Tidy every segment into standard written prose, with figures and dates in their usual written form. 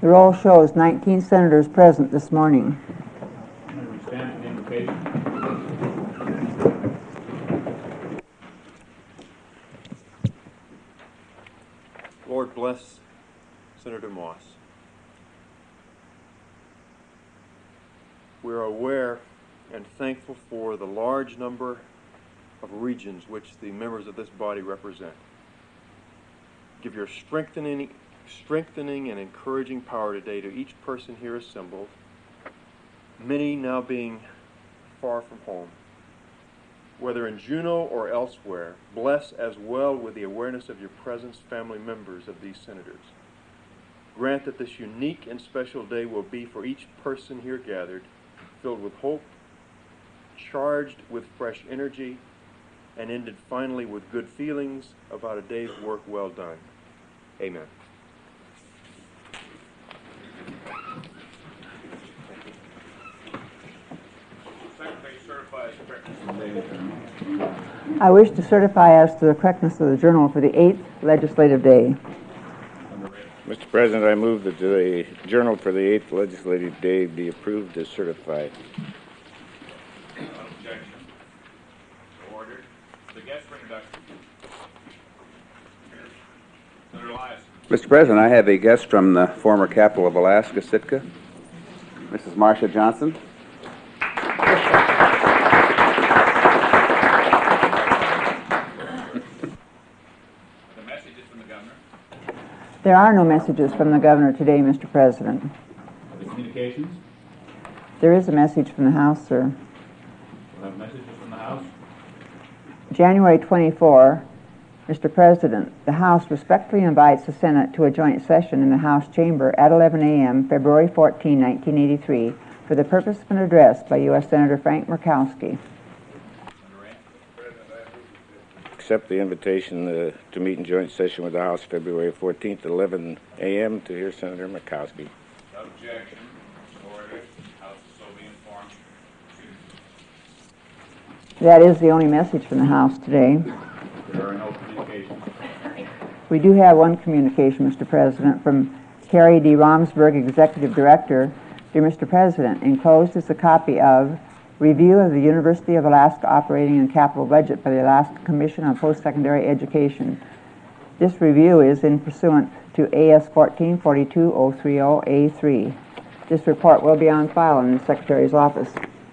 The roll shows 19 senators present this morning. We stand for the invocation. Lord bless Senator Moss. We are aware and thankful for the large number of regions which the members of this body represent. Give your strengthening and encouraging power today to each person here assembled, many now being far from home. Whether in Juneau or elsewhere, bless as well with the awareness of your presence family members of these senators. Grant that this unique and special day will be for each person here gathered, filled with hope, charged with fresh energy, and ended finally with good feelings about a day's work well done. Amen. I wish to certify as to the correctness of the journal for the 8th legislative day. Mr. President, I move that the journal for the 8th legislative day be approved as certified. Objection. Ordered. The guest for introduction. Senator Elias. Mr. President, I have a guest from the former capital of Alaska, Sitka, Mrs. Marcia Johnson. The messages from the governor. There are no messages from the governor today, Mr. President. The communications. There is a message from the House, sir. We'll have messages from the House. January 24, Mr. President, the House respectfully invites the Senate to a joint session in the House chamber at 11 a.m., February 14, 1983, for the purpose of an address by U.S. Senator Frank Murkowski. Accept the invitation to meet in joint session with the House February 14th at 11 a.m. to hear Senator Murkowski. Objection. Ordered. House is so be informed. That is the only message from the House today. There are no communications. We do have one communication, Mr. President, from Carrie D. Romsberg, Executive Director. Dear Mr. President, enclosed is a copy of Review of the University of Alaska Operating and Capital Budget by the Alaska Commission on Post-Secondary Education. This review is in pursuant to AS 1442-030A3. This report will be on file in the Secretary's office.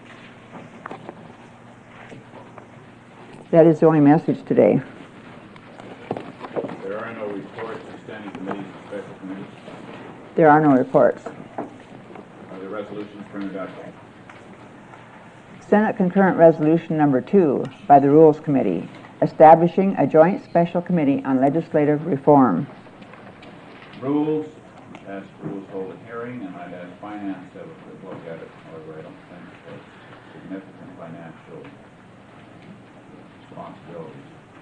That is the only message today. There are no reports from standing committees and special committees. There are no reports. Are there resolutions for introduction? Senate Concurrent Resolution Number 2 by the Rules Committee, establishing a joint special committee on legislative reform. Rules. Ask rules hold a hearing, and I'd ask finance to look at it. However, I don't think there's significant financial responsibilities.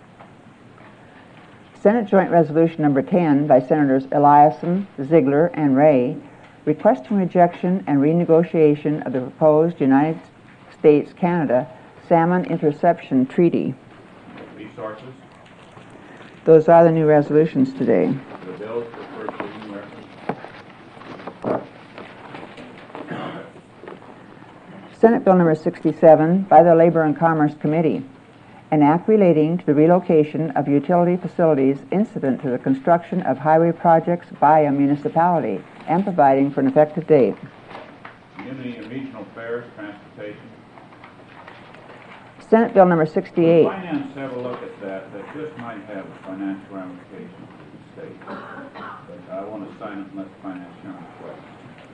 Senate Joint Resolution Number 10 by Senators Eliason, Ziegler, and Ray, requesting rejection and renegotiation of the proposed United States-Canada Salmon Interception Treaty. Resources. Those are the new resolutions today. The bills for first reading reference. Senate Bill Number 67 by the Labor and Commerce Committee, an act relating to the relocation of utility facilities incident to the construction of highway projects by a municipality and providing for an effective date. Community and regional affairs, transportation. Senate Bill Number 68. Finance have a look at that. That just might have financial ramifications for the state. But I want to sign it unless finance chairman questions.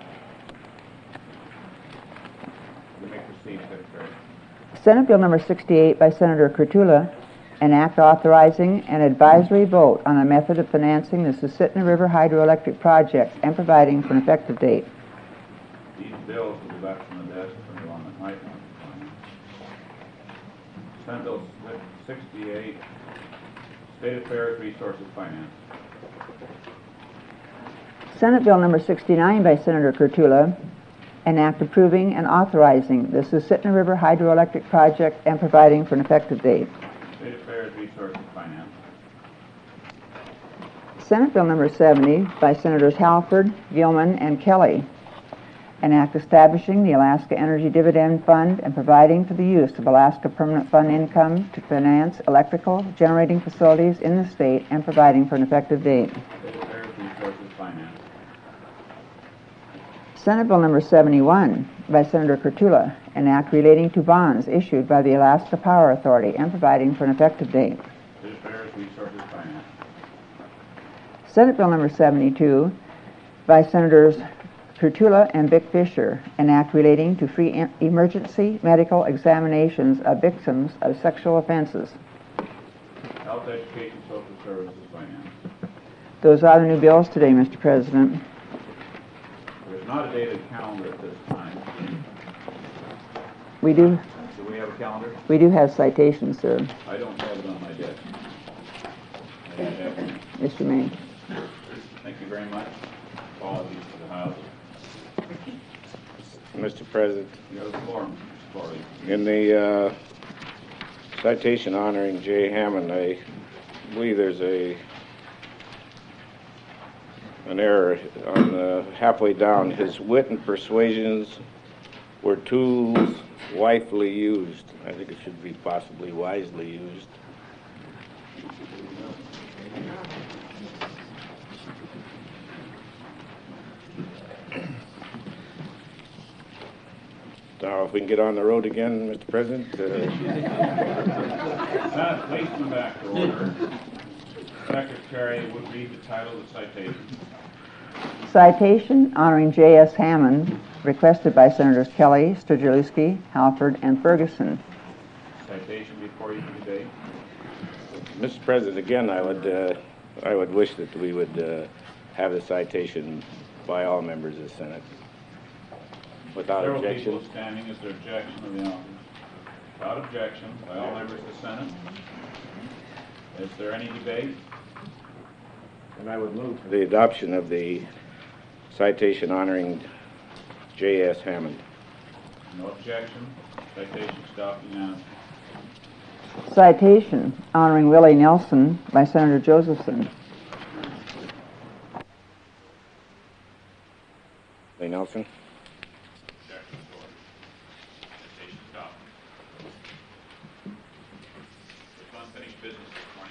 You may proceed, Secretary. Senate Bill Number 68 by Senator Kurtula, an act authorizing an advisory vote on a method of financing the Susitna River hydroelectric project and providing for an effective date. These bills will be back from the desk for you on the night. Senate Bill 68, State Affairs, Resources, Finance. Senate Bill Number 69 by Senator Kurtula, an act approving and authorizing the Susitna River hydroelectric project and providing for an effective date. State Affairs, Resources, Finance. Senate Bill number 70 by Senators Halford, Gilman, and Kelly. An act establishing the Alaska Energy Dividend Fund and providing for the use of Alaska Permanent Fund income to finance electrical generating facilities in the state and providing for an effective date. Senate Bill number 71 by Senator Kurtula, an act relating to bonds issued by the Alaska Power Authority and providing for an effective date. Senate Bill number 72 by Senators Kurtula and Vic Fisher, an act relating to free emergency medical examinations of victims of sexual offenses. Health, Education, Social Services, Finance. Those are the new bills today, Mr. President. There's not a dated calendar at this time. We do we have a calendar? We do have citations, sir. I don't have it on my desk. I don't have one. Yes, you may. Thank you very much. Apologies to the House. Mr. President, You have the floor, Mr. Corley. in the citation honoring Jay Hammond, I believe there's an error on halfway down. His wit and persuasions were tools wifely used. I think it should be possibly wisely used. Now, if we can get on the road again, Mr. President. Senate, please come back to order. Secretary would read the title of the citation. Citation honoring J.S. Hammond, requested by Senators Kelly, Sturgielewski, Halford, and Ferguson. Citation before you today. Mr. President, again, I would wish that we would have the citation by all members of the Senate. Without Several objection. people standing. Is there objection of the office? Without objection by all members of the Senate. Is there any debate? And I would move for the adoption of the citation honoring J.S. Hammond. No objection. Citation stopped unanimously. Citation honoring Willie Nelson by Senator Josephson. Lee Nelson. Objection for. Citation stopped. There's unfinished business this morning.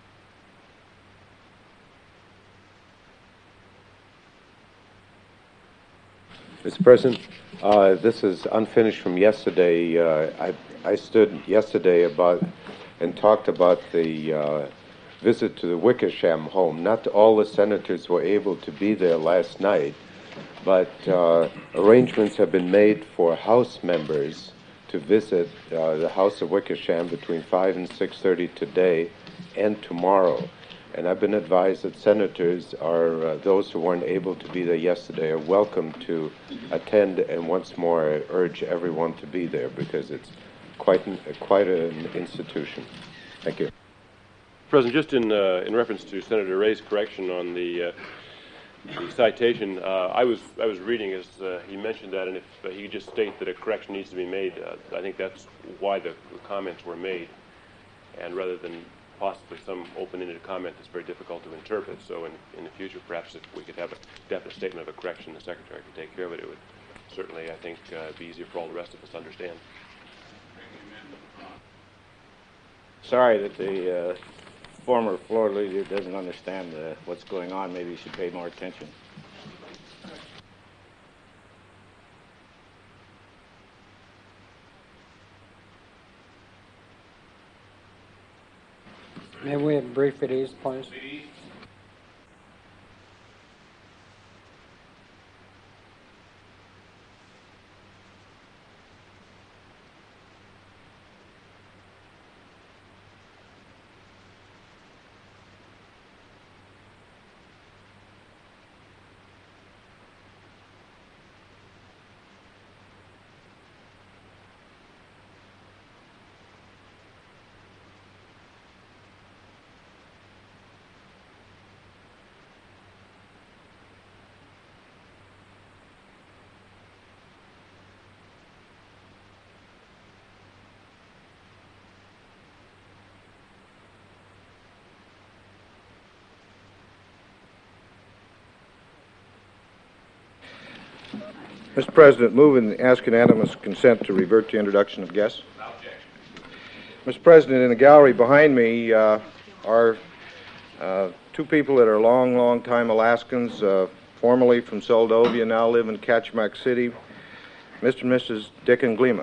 Mr. President, this is unfinished from yesterday. I stood yesterday about and talked about the visit to the Wickersham home. Not all the senators were able to be there last night, but arrangements have been made for House members to visit the House of Wickersham between 5 and 6:30 today and tomorrow. And I've been advised that senators are, those who weren't able to be there yesterday, are welcome to attend, and once more I urge everyone to be there because it's quite an institution. Thank you. President, just in reference to Senator Ray's correction on the citation, I was reading as he mentioned that, and if he could just state that a correction needs to be made, I think that's why the comments were made, and rather than possibly some open-ended comment that's very difficult to interpret. So in the future, perhaps if we could have a definite statement of a correction, the Secretary could take care of it. It would certainly, I think, be easier for all the rest of us to understand. Sorry that the former floor leader doesn't understand what's going on. Maybe he should pay more attention. May we have brief at ease, please? Mr. President, move and ask unanimous consent to revert to introduction of guests. Mr. President, in the gallery behind me are two people that are long time Alaskans, formerly from Soldovia, now live in Kachemak City, Mr. and Mrs. Dick and Glema.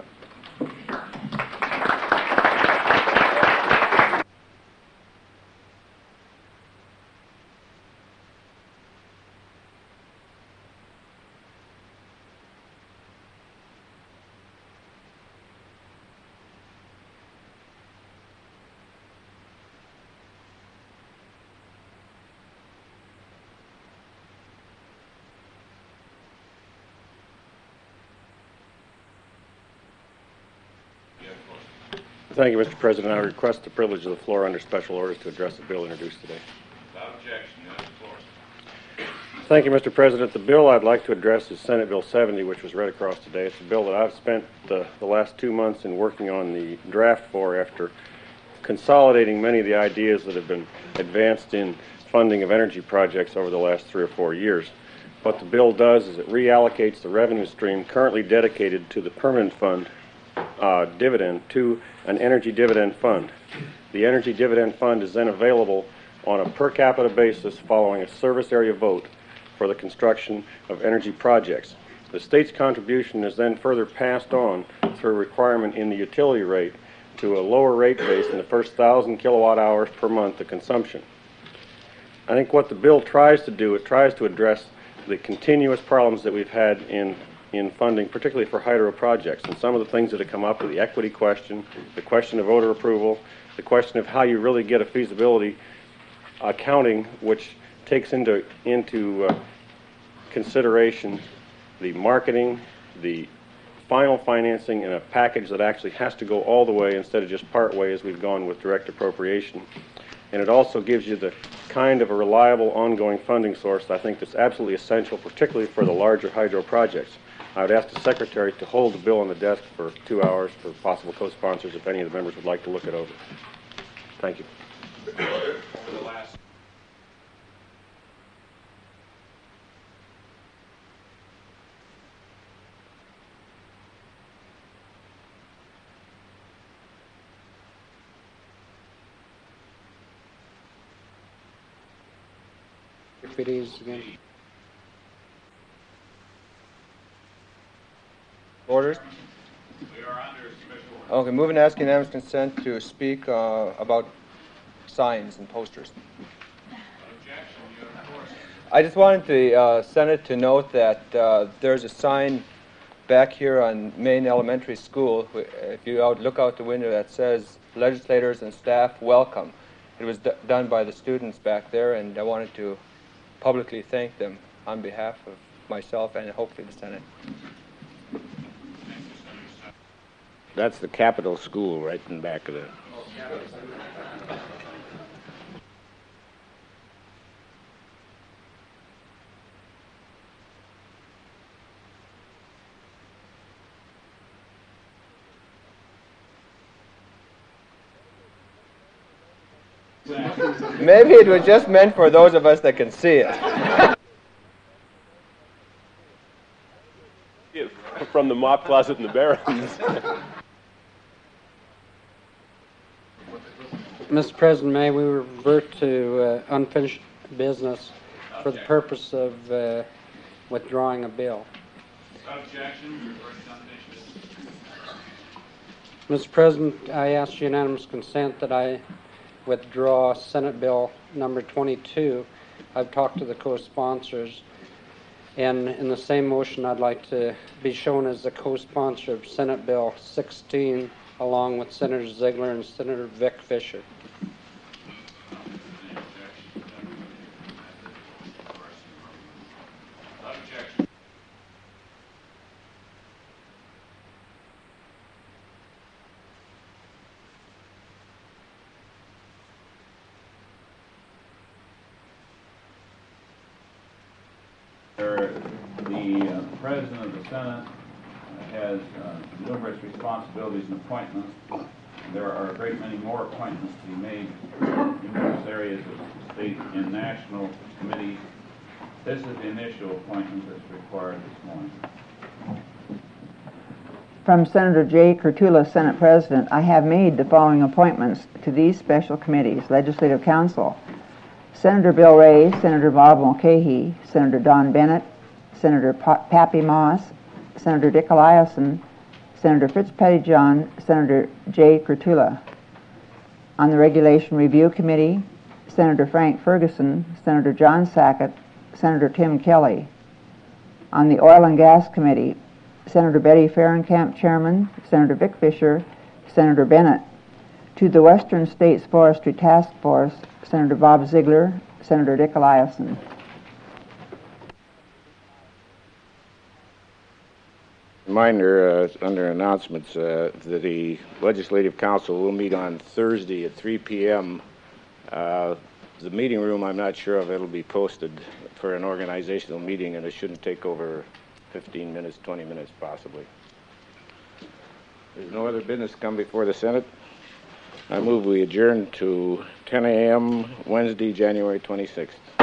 Thank you, Mr. President. I request the privilege of the floor under special orders to address the bill introduced today. Without objection, you have the floor. Thank you, Mr. President. The bill I'd like to address is Senate Bill 70, which was read across today. It's a bill that I've spent the last 2 months in working on the draft for after consolidating many of the ideas that have been advanced in funding of energy projects over the last 3 or 4 years. What the bill does is it reallocates the revenue stream currently dedicated to the permanent fund dividend to an energy dividend fund. The energy dividend fund is then available on a per capita basis following a service area vote for the construction of energy projects. The state's contribution is then further passed on through a requirement in the utility rate to a lower rate base in the first 1,000 kilowatt hours per month of consumption. I think what the bill tries to do, it tries to address the continuous problems that we've had in funding, particularly for hydro projects, and some of the things that have come up with the equity question, the question of voter approval, the question of how you really get a feasibility accounting which takes into consideration the marketing, the final financing in a package that actually has to go all the way instead of just part way as we've gone with direct appropriation. And it also gives you the kind of a reliable ongoing funding source I think that's absolutely essential, particularly for the larger hydro projects. I would ask the Secretary to hold the bill on the desk for 2 hours for possible co-sponsors if any of the members would like to look it over. Thank you. If it is again. Orders? We are under special order. Okay, move and ask unanimous consent to speak about signs and posters. Objection, you have the floor. I just wanted the Senate to note that there's a sign back here on Main Elementary School, if you look out the window, that says legislators and staff welcome. It was done by the students back there, and I wanted to publicly thank them on behalf of myself and hopefully the Senate. That's the Capitol School right in back of the... Maybe it was just meant for those of us that can see it. From the mop closet in the Barrens. Mr. President, may we revert to unfinished business for the purpose of withdrawing a bill? Objection, revert to unfinished business. Mr. President, I ask unanimous consent that I withdraw Senate Bill number 22. I've talked to the co-sponsors, and in the same motion I'd like to be shown as the co-sponsor of Senate Bill 16 along with Senator Ziegler and Senator Vic Fisher. Objection. The President of the Senate has numerous responsibilities and appointments. There are a great many more appointments to be made in numerous areas of state and national committees. This is the initial appointment that's required this morning. From Senator Jay Kurtula, Senate President, I have made the following appointments to these special committees: Legislative Council, Senator Bill Ray, Senator Bob Mulcahy, Senator Don Bennett, Senator Pappy Moss, Senator Dick Eliason, Senator Fritz Pettyjohn, Senator Jay Kurtula. On the Regulation Review Committee, Senator Frank Ferguson, Senator John Sackett, Senator Tim Kelly. On the Oil and Gas Committee, Senator Betty Fahrenkamp, Chairman, Senator Vic Fisher, Senator Bennett. To the Western States Forestry Task Force, Senator Bob Ziegler, Senator Dick Eliason. Reminder, under announcements, the Legislative Council will meet on Thursday at 3 p.m. The meeting room, I'm not sure of. It'll be posted for an organizational meeting, and it shouldn't take over 15 minutes, 20 minutes possibly. There's no other business come before the Senate. I move we adjourn to 10 a.m. Wednesday, January 26th.